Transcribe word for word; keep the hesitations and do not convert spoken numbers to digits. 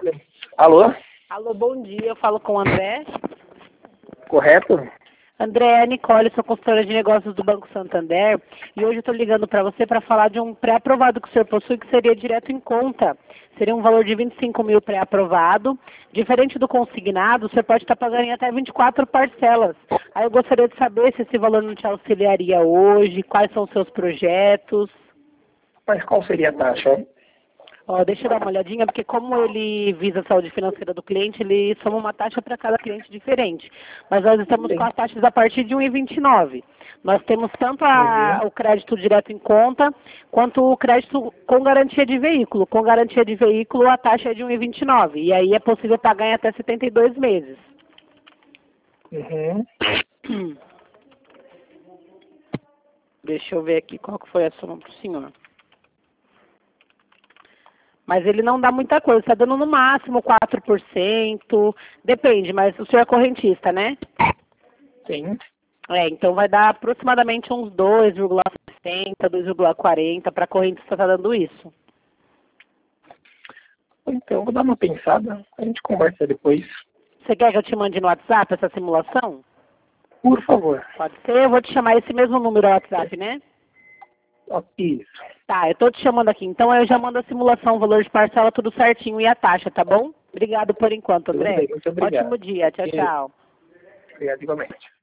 Alô? Alô, bom dia. Eu falo com o André. Correto? André, é a Nicole, sou consultora de negócios do Banco Santander. E hoje eu estou ligando para você para falar de um pré-aprovado que o senhor possui, que seria direto em conta. Seria um valor de vinte e cinco mil pré-aprovado. Diferente do consignado, o senhor pode estar pagando em até vinte e quatro parcelas. Aí eu gostaria de saber se esse valor não te auxiliaria hoje, quais são os seus projetos. Mas qual seria a taxa? Ó, deixa eu dar uma olhadinha, porque como ele visa a saúde financeira do cliente, ele soma uma taxa para cada cliente diferente. Mas nós estamos com as taxas a partir de um vírgula vinte e nove. Nós temos tanto a, o crédito direto em conta, quanto o crédito com garantia de veículo. Com garantia de veículo, a taxa é de um vírgula vinte e nove. E aí é possível pagar em até setenta e dois meses. Uhum. Deixa eu ver aqui qual que foi a soma para o senhor. Mas ele não dá muita coisa, está dando no máximo quatro por cento, depende, mas o senhor é correntista, né? Sim. É, então vai dar aproximadamente uns dois vírgula sessenta, dois vírgula quarenta, para a correntista está dando isso. Então, vou dar uma pensada, a gente conversa depois. Você quer que eu te mande no WhatsApp essa simulação? Por favor. Pode ser, eu vou te chamar esse mesmo número ao WhatsApp, né? Isso. Tá, eu tô te chamando aqui, então eu já mando a simulação, o valor de parcela, tudo certinho e a taxa, tá bom? Obrigado por enquanto, André. Tudo bem, muito obrigado. Ótimo dia, tchau, tchau. Obrigado igualmente.